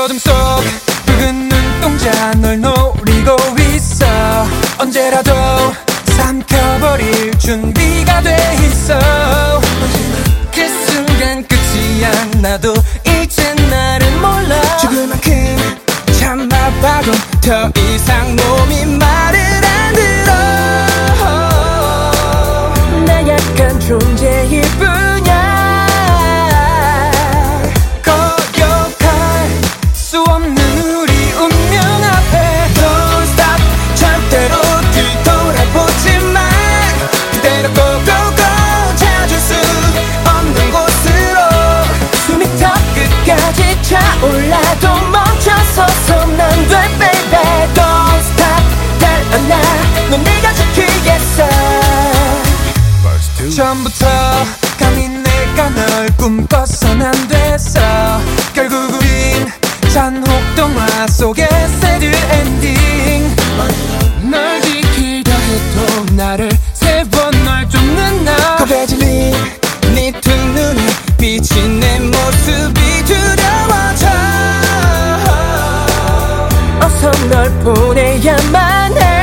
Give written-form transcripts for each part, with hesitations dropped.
어둠 속 붉은 눈동자 널 노리고 있어. 언제라도 삼켜버릴 준비가 돼 있어. 그 순간 끝이야. 나도 이제 나를 몰라. 죽을 만큼 참아봐도 더 이상 몸이 말을 안 들어. 나 약한 존재일 뿐이야. 거역할 수 없는 우리 운명 앞에 Don't stop 절대로 뒤돌아보지 마. 그대로 go go go 찾을 수 없는 곳으로. 숨이 턱 끝까지 차올라도 멈춰서선 안 돼 baby. Don't stop 달아나 넌 네가 지키겠어. 처음부터 감히 내가 널 꿈꿔선 안 됐어. 결국 우린 잔혹동화 속의 새드 엔딩. 널 지키려 해도 나를 세 번 널 쫓는 나. 겁해질린 네 두 눈에 비친 내 모습이 두려워져. 어서 널 보내야만 해.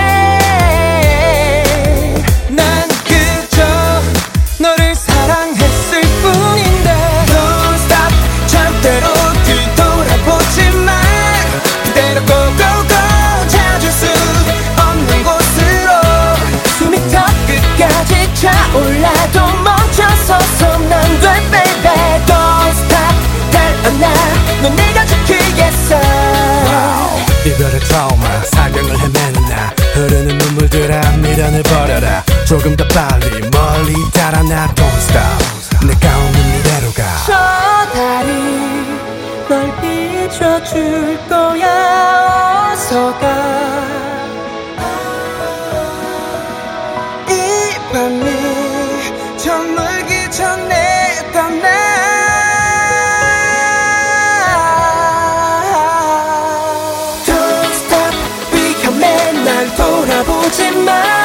난 그저 너를 사랑했을 뿐인데. Don't stop 절대로 뒤돌아보지 마. 그대로 go go go 찾을 수 없는 곳으로. 숨이 턱 끝까지 차올라도 멈춰서선 안 돼 baby. Don't stop 달아나 넌 네가 지키겠어. 이별의 트라우마 사경을 헤매는 나. 흐르는 눈물들아 미련을 버려라. 조금 더 빨리 멀리 달아나. Don't stop 내가 없는 미래로 가. 저 달이 널 비춰줄 거야. 어서 가. 이 밤이 저물기 전에 떠나. Don't stop 위험해 날 돌아보지 마.